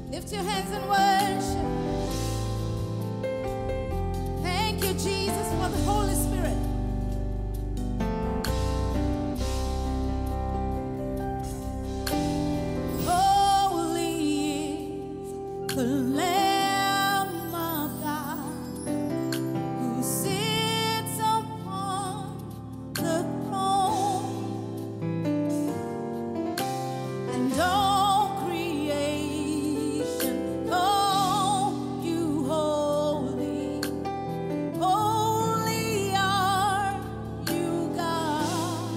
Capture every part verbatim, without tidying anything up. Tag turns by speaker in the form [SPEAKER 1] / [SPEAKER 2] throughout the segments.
[SPEAKER 1] Lift your hands and worship. Thank you, Jesus, for the Holy Spirit. Holy is the Lamb of God who sits upon the throne, and all creation call you holy. Holy are you, God.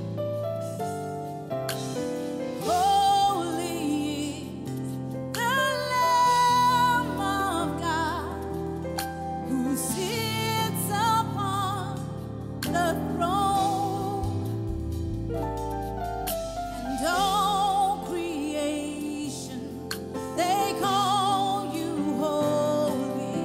[SPEAKER 1] Holy is the Lamb of God who sits upon the throne, and all creation, they call you holy.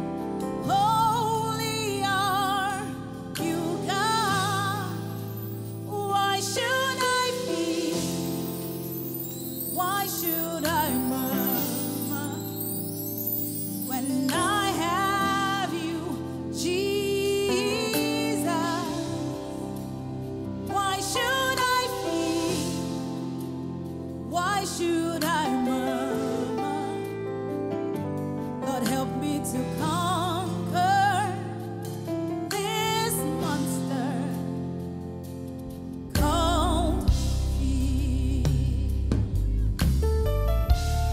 [SPEAKER 1] Holy are you, God. Why should I fear? Why should I murmur when I have you, Jesus? Why should I fear? Why should I murmur? Lord, help me to conquer this monster called fear.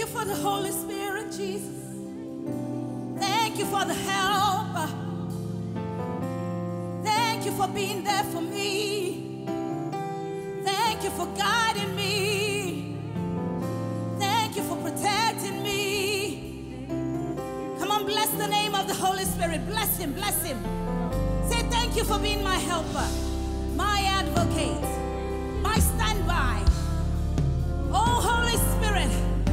[SPEAKER 1] for the Holy Spirit, Jesus. Thank you for the helper. Thank you for being there for me. Thank you for guiding me. Thank you for protecting me. Come on, bless the name of the Holy Spirit. Bless him, bless him. Say thank you for being my helper, my advocate, my standby. Oh, Holy Spirit,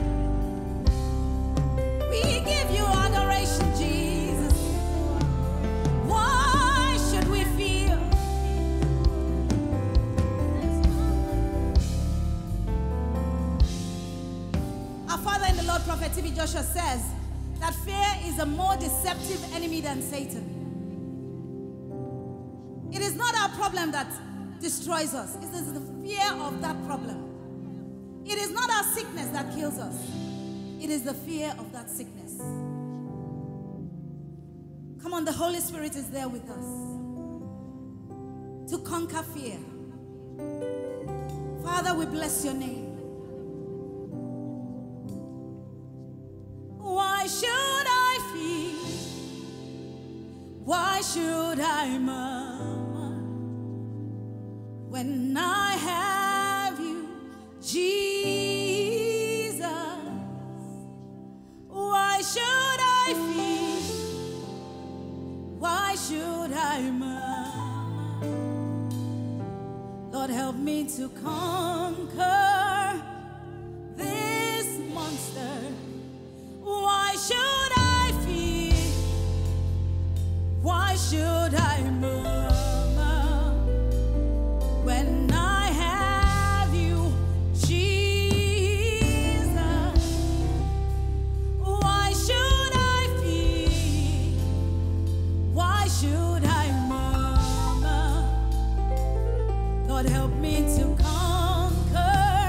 [SPEAKER 1] we give you adoration, Jesus. Why should we fear? Our Father in the Lord, Prophet T B Joshua says that fear is a more deceptive enemy than Satan. It is not our problem that destroys us. It is the fear of that problem. It is not our sickness that kills us. It is the fear of that sickness. Come on, the Holy Spirit is there with us to conquer fear. Father, we bless your name. Why should I fear? Why should I murmur when I have you, Jesus? Why should I fear? Why should I murmur? Lord, help me to conquer this monster. Why should I fear? Why should I murmur when I have you, Jesus? Why should I fear? Why should I murmur? Lord, help me to conquer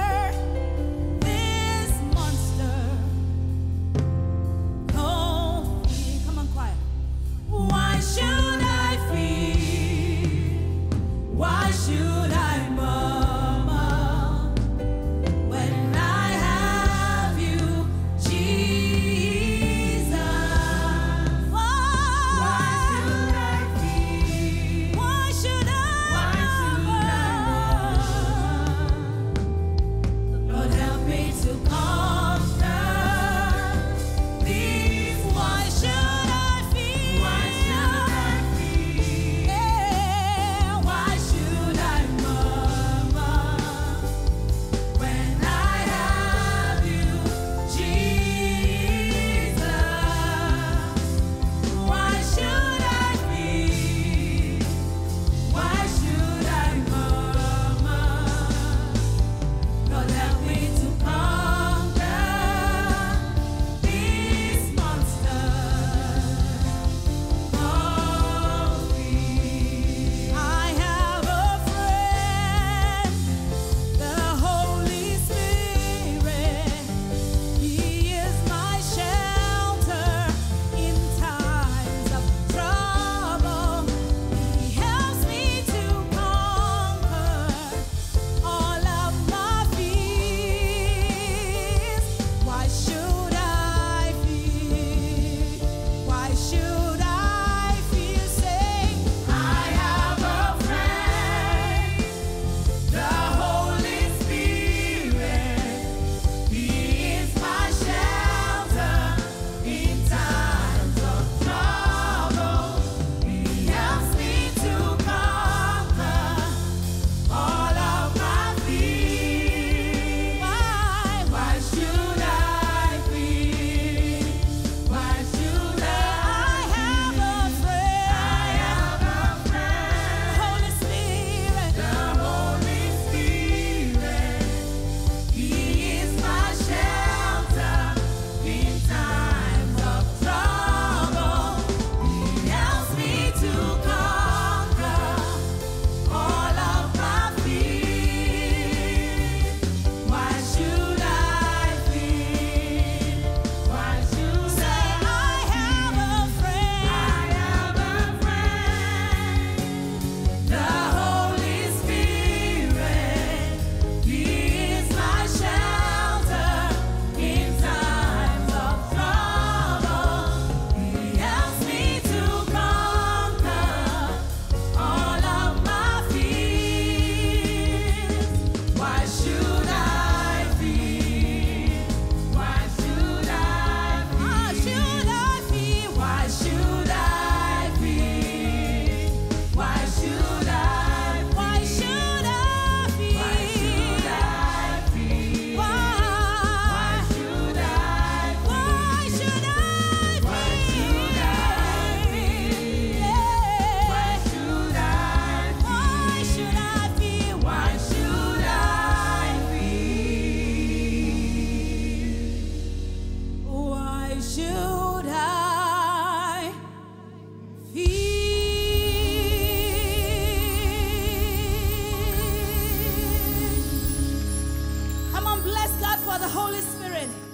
[SPEAKER 1] for the Holy Spirit.